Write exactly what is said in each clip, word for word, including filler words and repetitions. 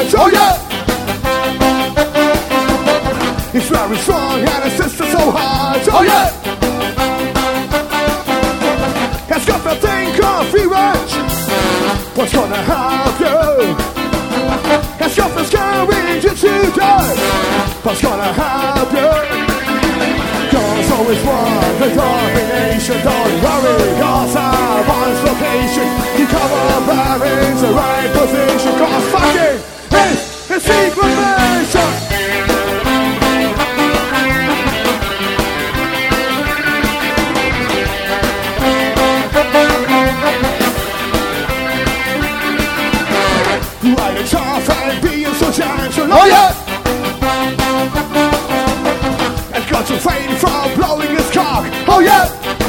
charge. Oh yeah! He's very strong and his sister so hard. Oh yeah! Has got the thing called free range. What's gonna help you? Has got the scaring you to die. What's gonna help you? Cause always want the domination. Don't worry, cause I want location. You cover bearings the right position. Cause fucking is a secret mission. Riding tough and being so gentle. Oh yeah! And concentrating from blowing his cock. Oh yeah!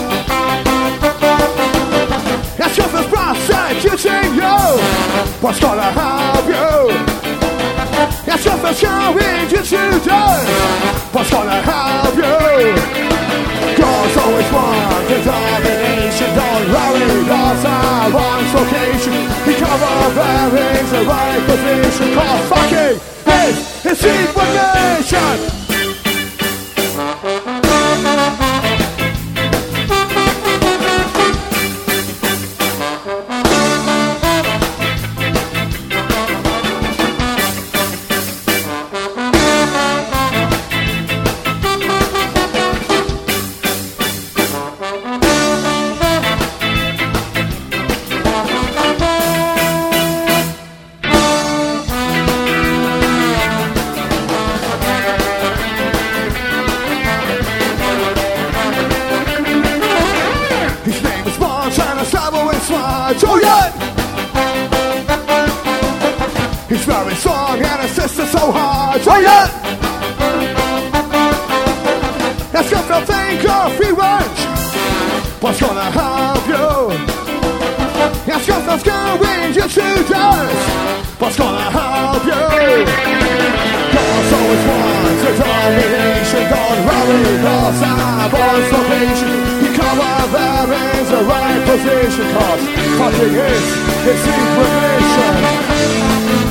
That's just as prosecuting you. What's gonna help you? That's just as showing you to do. What's gonna help you? Cause always want the domination. Don't worry, cause I want location. We cover bearings the right position. Cause fucking is a secret nation. Oh yeah! He's very strong and his sister so hard. Oh yeah! That's just a thing of free range. What's gonna help you? That's just a scaring you to death. What's gonna help you? Cause always wants a domination. Don't worry, cause I want location. You cover bearings the right position. Cause fucking is a secret mission.